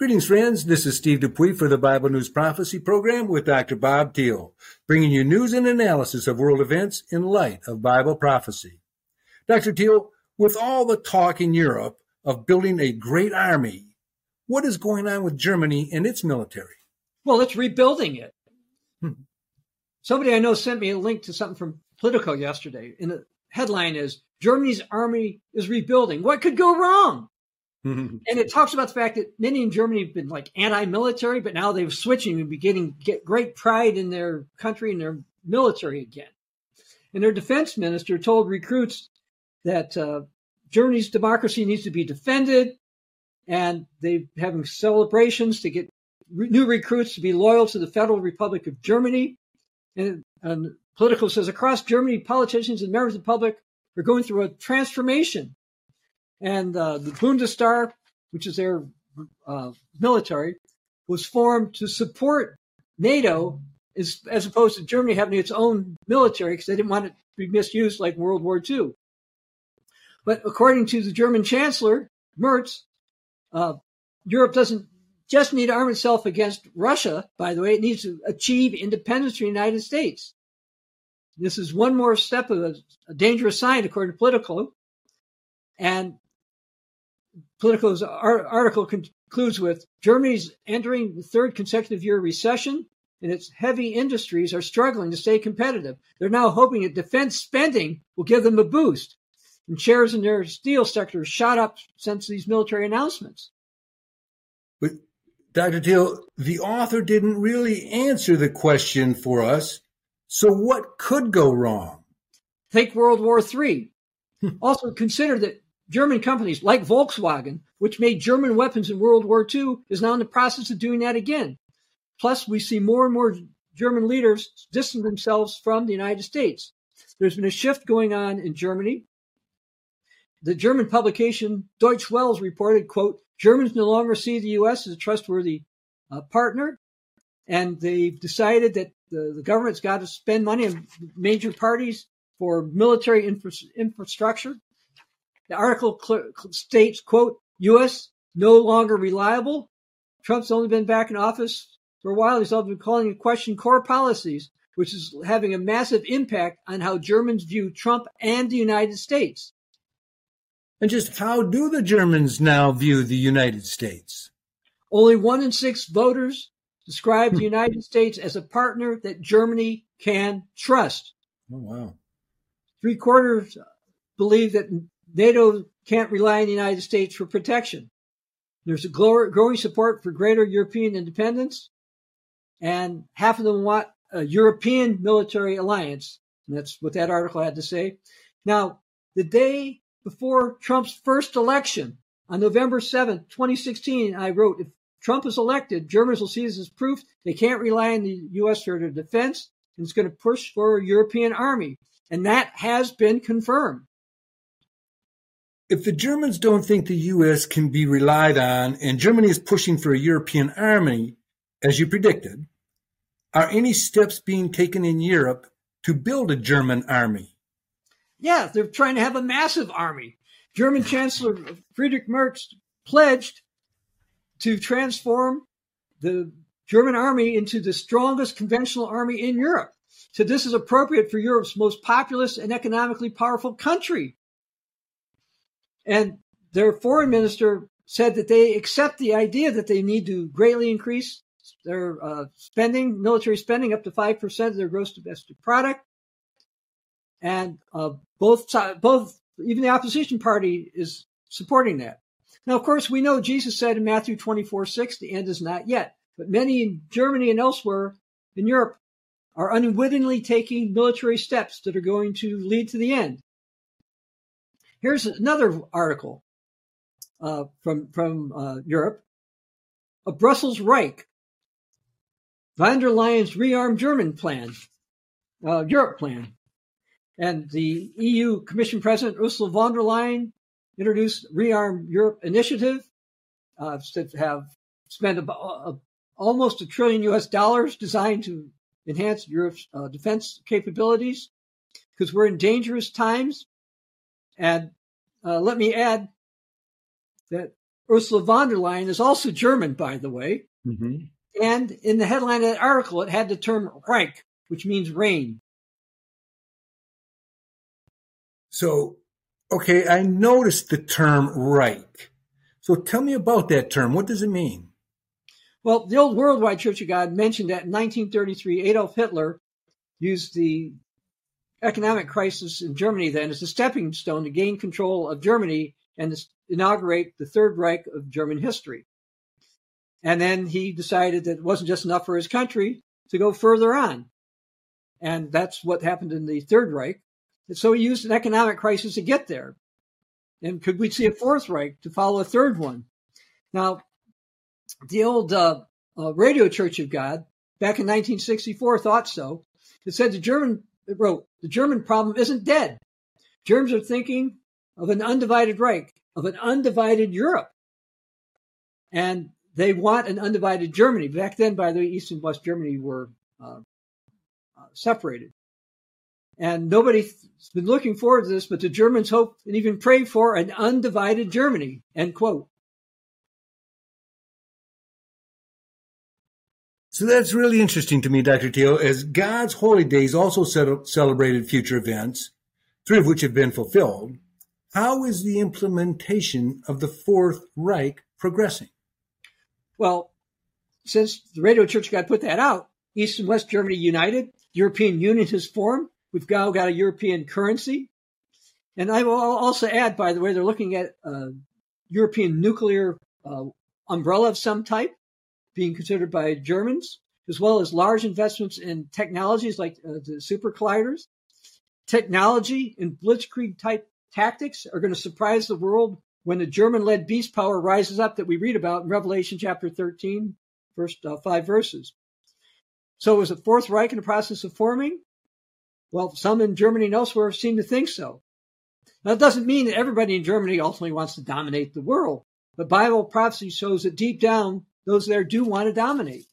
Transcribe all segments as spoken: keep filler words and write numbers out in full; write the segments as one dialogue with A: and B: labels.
A: Greetings, friends. This is Steve Dupuy for the Bible News Prophecy Program with Doctor Bob Thiel, bringing you news and analysis of world events in light of Bible prophecy. Doctor Thiel, with all the talk in Europe of building a great army, what is going on with Germany and its military?
B: Well, it's rebuilding it. Hmm. Somebody I know sent me a link to something from Politico yesterday, and the headline is, Germany's army is rebuilding. What could go wrong? And it talks about the fact that many in Germany have been like anti-military, but now they're switching and beginning to get great pride in their country and their military again. And their defense minister told recruits that uh, Germany's democracy needs to be defended, and they're having celebrations to get re- new recruits to be loyal to the Federal Republic of Germany. And, and Politico says across Germany, politicians and members of the public are going through a transformation. And uh, the Bundeswehr, which is their uh, military, was formed to support NATO as, as opposed to Germany having its own military because they didn't want it to be misused like World War Two. But according to the German Chancellor, Merz, uh, Europe doesn't just need to arm itself against Russia, by the way. It needs to achieve independence from the United States. This is one more step of a, a dangerous sign, according to Politico. And Politico's article concludes with, Germany's entering the third consecutive year of recession, and its heavy industries are struggling to stay competitive. They're now hoping that defense spending will give them a boost. And shares in their steel sector shot up since these military announcements.
A: But, Doctor Thiel, the author didn't really answer the question for us. So what could go wrong?
B: Think World War Three. Also consider that German companies like Volkswagen, which made German weapons in World War Two, is now in the process of doing that again. Plus, we see more and more German leaders distance themselves from the United States. There's been a shift going on in Germany. The German publication Deutsche Welle reported, quote, Germans no longer see the U S as a trustworthy uh, partner, and they've decided that the, the government's got to spend money on major parties for military infra- infrastructure. The article cl- states, quote, U S no longer reliable. Trump's only been back in office for a while. He's also been calling into question core policies, which is having a massive impact on how Germans view Trump and the United States.
A: And just how do the Germans now view the United States?
B: Only one in six voters describe the United States as a partner that Germany can trust.
A: Oh, wow.
B: Three quarters believe that NATO can't rely on the United States for protection. There's a growing support for greater European independence, and half of them want a European military alliance. And that's what that article had to say. Now, the day before Trump's first election, on November seventh, twenty sixteen, I wrote, if Trump is elected, Germans will see this as proof they can't rely on the U S for their defense, and it's going to push for a European army. And that has been confirmed.
A: If the Germans don't think the U S can be relied on, and Germany is pushing for a European army, as you predicted, are any steps being taken in Europe to build a German army?
B: Yeah, they're trying to have a massive army. German Chancellor Friedrich Merz pledged to transform the German army into the strongest conventional army in Europe. So this is appropriate for Europe's most populous and economically powerful country. And their foreign minister said that they accept the idea that they need to greatly increase their uh, spending, military spending, up to five percent of their gross domestic product. And uh, both, both, even the opposition party is supporting that. Now, of course, we know Jesus said in Matthew twenty-four six, the end is not yet. But many in Germany and elsewhere in Europe are unwittingly taking military steps that are going to lead to the end. Here's another article uh, from, from uh, Europe. A Brussels Reich, von der Leyen's rearm German plan, uh, Europe plan. And the E U Commission President Ursula von der Leyen introduced Rearm Europe initiative uh, to have spent about, uh, almost a trillion U S dollars designed to enhance Europe's uh, defense capabilities because we're in dangerous times. And uh, let me add that Ursula von der Leyen is also German, by the way.
A: Mm-hmm.
B: And in the headline of that article, it had the term Reich, which means reign.
A: So, okay, I noticed the term Reich. So tell me about that term. What does it mean?
B: Well, the old Worldwide Church of God mentioned that in nineteen thirty-three, Adolf Hitler used the economic crisis in Germany then as a stepping stone to gain control of Germany and to inaugurate the Third Reich of German history. And then he decided that it wasn't just enough for his country to go further on. And that's what happened in the Third Reich. And so he used an economic crisis to get there. And could we see a Fourth Reich to follow a third one? Now, the old uh, uh, Radio Church of God, back in nineteen sixty-four, thought so. It said the German, it wrote, the German problem isn't dead. Germans are thinking of an undivided Reich, of an undivided Europe. And they want an undivided Germany. Back then, by the way, East and West Germany were uh, uh, separated. And nobody's been looking forward to this, but the Germans hope and even pray for an undivided Germany, end quote.
A: So that's really interesting to me, Doctor Thiel, as God's holy days also celebrated future events, three of which have been fulfilled. How is the implementation of the Fourth Reich progressing?
B: Well, since the Radio Church of God put that out, East and West Germany united, European Union has formed. We've now got a European currency. And I will also add, by the way, they're looking at a European nuclear uh, umbrella of some type being considered by Germans, as well as large investments in technologies like uh, the super colliders. Technology and blitzkrieg type tactics are going to surprise the world when the German-led beast power rises up that we read about in Revelation chapter thirteen, first uh, five verses. So is the Fourth Reich in the process of forming? Well, some in Germany and elsewhere seem to think so. Now, it doesn't mean that everybody in Germany ultimately wants to dominate the world, but Bible prophecy shows that deep down, those there do want to dominate.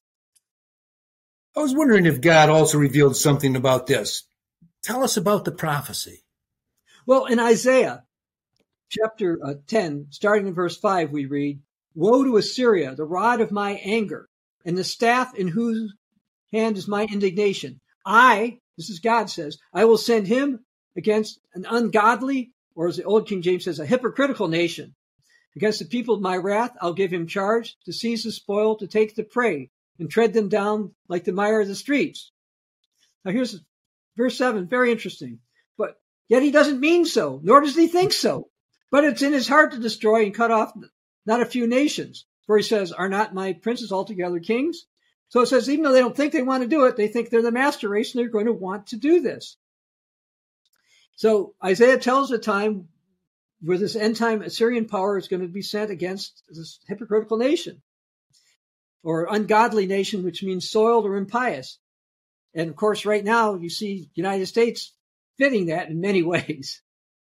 A: I was wondering if God also revealed something about this. Tell us about the prophecy.
B: Well, in Isaiah chapter uh, ten, starting in verse five, we read, "Woe to Assyria, the rod of my anger, and the staff in whose hand is my indignation. I," this is God says, "I will send him against an ungodly," or as the old King James says, a hypocritical nation. "Against the people of my wrath, I'll give him charge to seize the spoil, to take the prey, and tread them down like the mire of the streets." Now here's verse seven, very interesting. "But yet he doesn't mean so, nor does he think so. But it's in his heart to destroy and cut off not a few nations. For he says, are not my princes altogether kings?" So it says, even though they don't think they want to do it, they think they're the master race and they're going to want to do this. So Isaiah tells a time where this end time Assyrian power is going to be sent against this hypocritical nation, or ungodly nation, which means soiled or impious. And of course, right now you see the United States fitting that in many ways.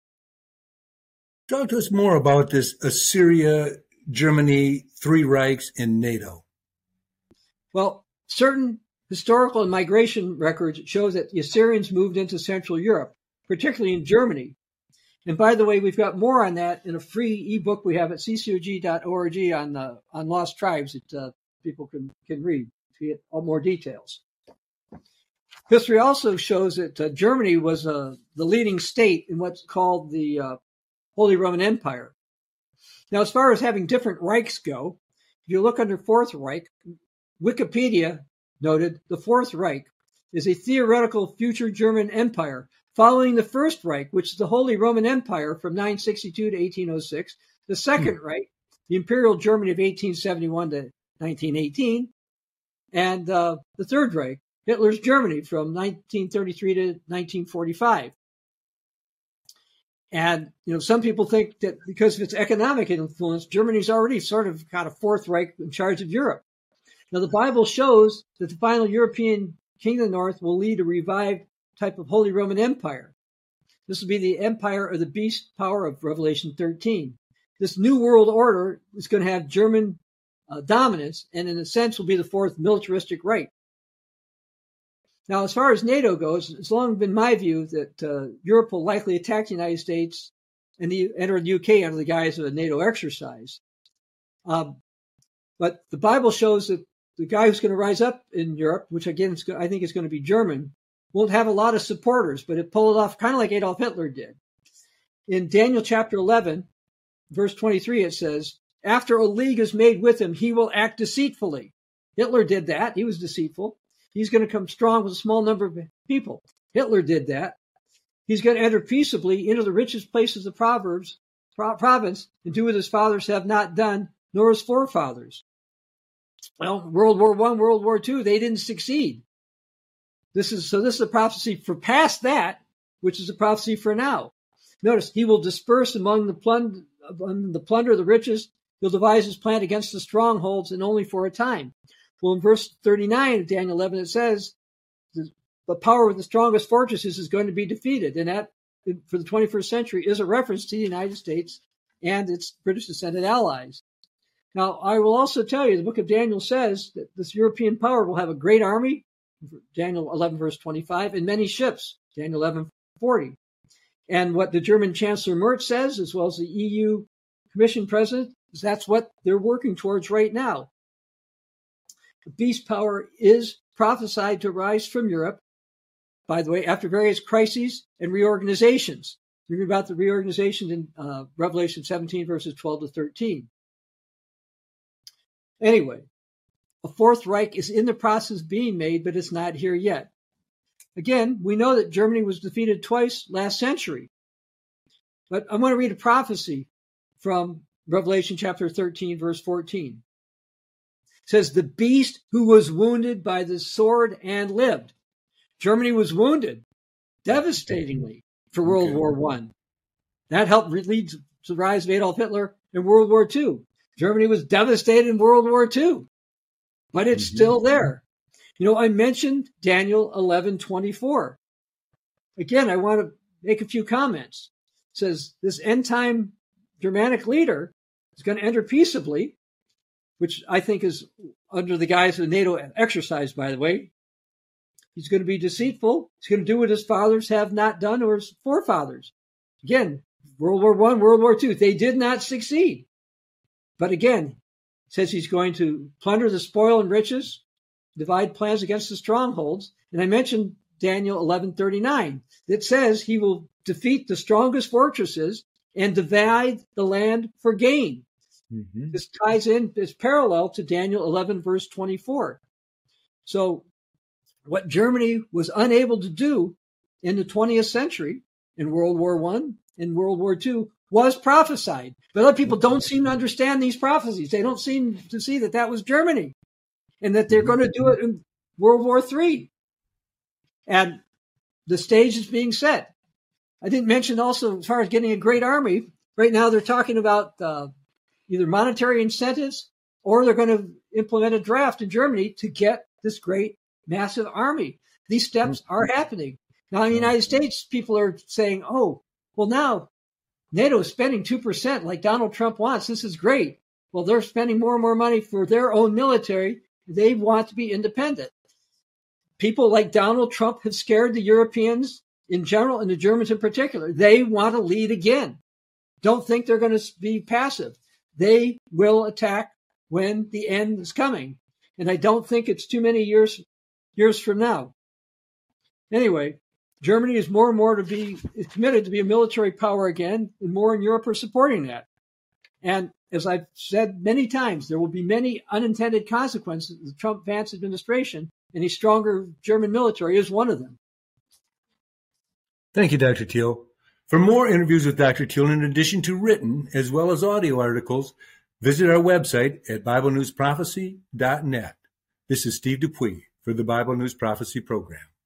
A: Talk to us more about this Assyria, Germany, three Reichs, and NATO.
B: Well, certain historical and migration records show that the Assyrians moved into Central Europe, particularly in Germany. And by the way, we've got more on that in a free ebook we have at c c o g dot org on uh, on lost tribes that uh, people can, can read to get all more details. History also shows that uh, Germany was uh, the leading state in what's called the uh, Holy Roman Empire. Now, as far as having different Reichs go, if you look under Fourth Reich, Wikipedia noted the Fourth Reich is a theoretical future German empire following the First Reich, which is the Holy Roman Empire from nine sixty-two to eighteen oh six, the Second hmm. Reich, the Imperial Germany of eighteen seventy-one to nineteen eighteen, and uh, the Third Reich, Hitler's Germany from nineteen thirty-three to nineteen forty-five. And, you know, some people think that because of its economic influence, Germany's already sort of got a Fourth Reich in charge of Europe. Now, the Bible shows that the final European king of the north will lead a revived type of Holy Roman Empire. This will be the empire of the beast power of Revelation thirteen. This new world order is going to have German uh, dominance and, in a sense, will be the fourth militaristic Reich. Now, as far as NATO goes, it's long been my view that uh, Europe will likely attack the United States and the, enter the U K under the guise of a NATO exercise. Um, but the Bible shows that the guy who's going to rise up in Europe, which again is, I think is going to be German, won't have a lot of supporters, but it pulled it off kind of like Adolf Hitler did. In Daniel chapter eleven, verse twenty-three, it says, after a league is made with him, he will act deceitfully. Hitler did that. He was deceitful. He's going to come strong with a small number of people. Hitler did that. He's going to enter peaceably into the richest places of Proverbs, pro- province and do what his fathers have not done, nor his forefathers. Well, World War One, World War Two, they didn't succeed. This is so. This is a prophecy for past that, which is a prophecy for now. Notice he will disperse among the plunder, among the plunder of the riches. He'll devise his plan against the strongholds, and only for a time. Well, in verse thirty-nine of Daniel eleven, it says the, the power with the strongest fortresses is going to be defeated, and that for the twenty-first century is a reference to the United States and its British descendant allies. Now, I will also tell you, the book of Daniel says that this European power will have a great army, Daniel eleven, verse twenty-five, and many ships, Daniel eleven, forty. And what the German Chancellor Merz says, as well as the E U Commission President, is that's what they're working towards right now. The beast power is prophesied to rise from Europe, by the way, after various crises and reorganizations. You read about the reorganization in uh, Revelation seventeen, verses twelve to thirteen. Anyway, a Fourth Reich is in the process of being made, but it's not here yet. Again, we know that Germany was defeated twice last century. But I want to read a prophecy from Revelation chapter thirteen, verse fourteen. It says, the beast who was wounded by the sword and lived. Germany was wounded devastatingly for World okay. War One. That helped lead to the rise of Adolf Hitler in World War Two. Germany was devastated in World War Two, but it's mm-hmm. still there. You know, I mentioned Daniel eleven twenty-four. Again, I want to make a few comments. It says this end time Germanic leader is going to enter peaceably, which I think is under the guise of NATO exercise, by the way. He's going to be deceitful. He's going to do what his fathers have not done or his forefathers. Again, World War One, World War Two, they did not succeed. But again, it says he's going to plunder the spoil and riches, divide plans against the strongholds. And I mentioned Daniel eleven thirty-nine. It says he will defeat the strongest fortresses and divide the land for gain. Mm-hmm. This ties in, is parallel to Daniel eleven, verse twenty-four. So what Germany was unable to do in the twentieth century, in World War One, in World War Two, was prophesied. But other people don't seem to understand these prophecies. They don't seem to see that that was Germany and that they're going to do it in World War Three. And the stage is being set. I didn't mention also, as far as getting a great army, right now they're talking about uh, either monetary incentives or they're going to implement a draft in Germany to get this great, massive army. These steps are happening. Now, in the United States, people are saying, oh, well, now NATO is spending two percent like Donald Trump wants. This is great. Well, they're spending more and more money for their own military. They want to be independent. People like Donald Trump have scared the Europeans in general and the Germans in particular. They want to lead again. Don't think they're going to be passive. They will attack when the end is coming. And I don't think it's too many years years from now. Anyway, Germany is more and more to be is committed to be a military power again, and more in Europe are supporting that. And as I've said many times, there will be many unintended consequences of the Trump-Vance administration, and a stronger German military is one of them.
A: Thank you, Doctor Thiel. For more interviews with Doctor Thiel, in addition to written as well as audio articles, visit our website at Bible News Prophecy dot net. This is Steve Dupuis for the Bible News Prophecy Program.